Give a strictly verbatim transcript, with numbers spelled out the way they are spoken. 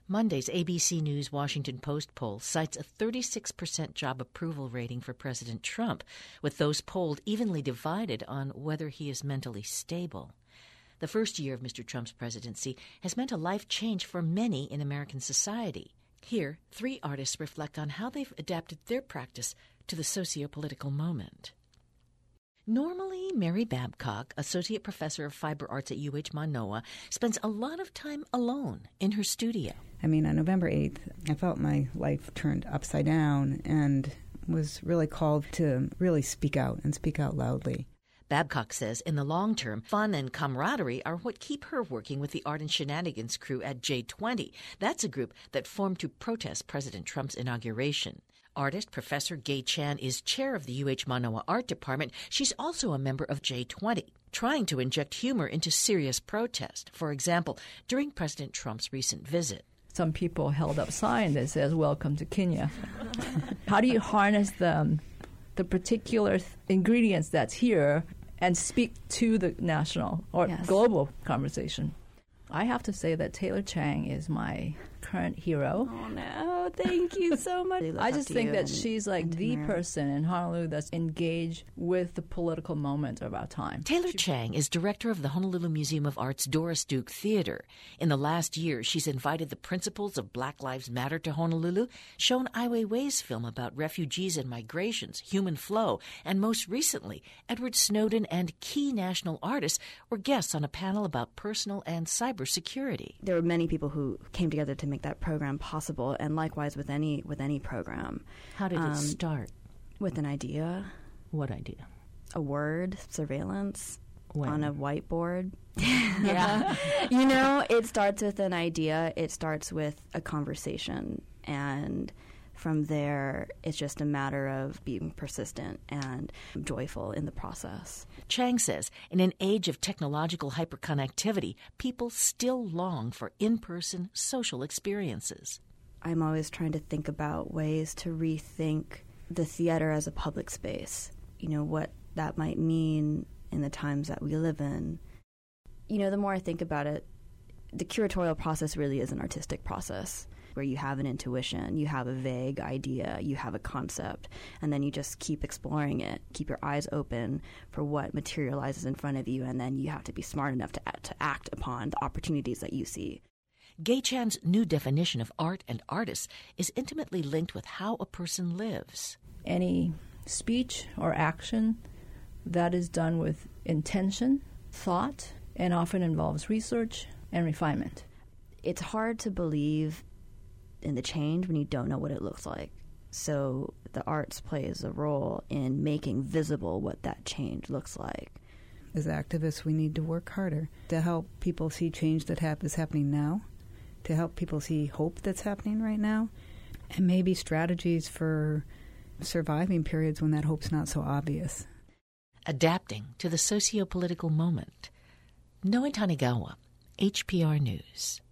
Monday's A B C News Washington Post poll cites a thirty-six percent job approval rating for President Trump, with those polled evenly divided on whether he is mentally stable. The first year of Mister Trump's presidency has meant a life change for many in American society. Here, three artists reflect on how they've adapted their practice to the socio-political moment. Normally, Mary Babcock, associate professor of fiber arts at U H Manoa, spends a lot of time alone in her studio. I mean, on November eighth, I felt my life turned upside down and was really called to really speak out and speak out loudly. Babcock says in the long term, fun and camaraderie are what keep her working with the Art and Shenanigans crew at J twenty. That's a group that formed to protest President Trump's inauguration. Artist Professor Gay Chan is chair of the U H Manoa Art Department. She's also a member of J twenty, trying to inject humor into serious protest. For example, during President Trump's recent visit. Some people held up signs that says, "Welcome to Kenya." How do you harness the, the particular th- ingredients that's here and speak to the national or yes. global conversation? I have to say that Taylor Chang is my current hero. Oh, no. Thank you so much. I just think that she's like the person in Honolulu that's engaged with the political moment of our time. Taylor Chang is director of the Honolulu Museum of Art's Doris Duke Theater. In the last year, she's invited the principles of Black Lives Matter to Honolulu, shown Ai Weiwei's film about refugees and migrations, Human Flow, and most recently, Edward Snowden and key national artists were guests on a panel about personal and cybersecurity. There were many people who came together to make that program possible, and likewise with any with any program. How did um, it start? With an idea. What idea? A word, surveillance, when? On a whiteboard. Yeah. You know, it starts with an idea. It starts with a conversation. And from there, it's just a matter of being persistent and joyful in the process. Chang says, in an age of technological hyperconnectivity, people still long for in-person social experiences. I'm always trying to think about ways to rethink the theater as a public space. You know, what that might mean in the times that we live in. You know, the more I think about it, the curatorial process really is an artistic process where you have an intuition, you have a vague idea, you have a concept, and then you just keep exploring it, keep your eyes open for what materializes in front of you, and then you have to be smart enough to, to act upon the opportunities that you see. Gay Chan's new definition of art and artists is intimately linked with how a person lives. Any speech or action that is done with intention, thought, and often involves research and refinement. It's hard to believe in the change when you don't know what it looks like. So the arts plays a role in making visible what that change looks like. As activists, we need to work harder to help people see change that hap- is happening now, to help people see hope that's happening right now, and maybe strategies for surviving periods when that hope's not so obvious. Adapting to the socio-political moment. Noe Tanigawa, H P R News.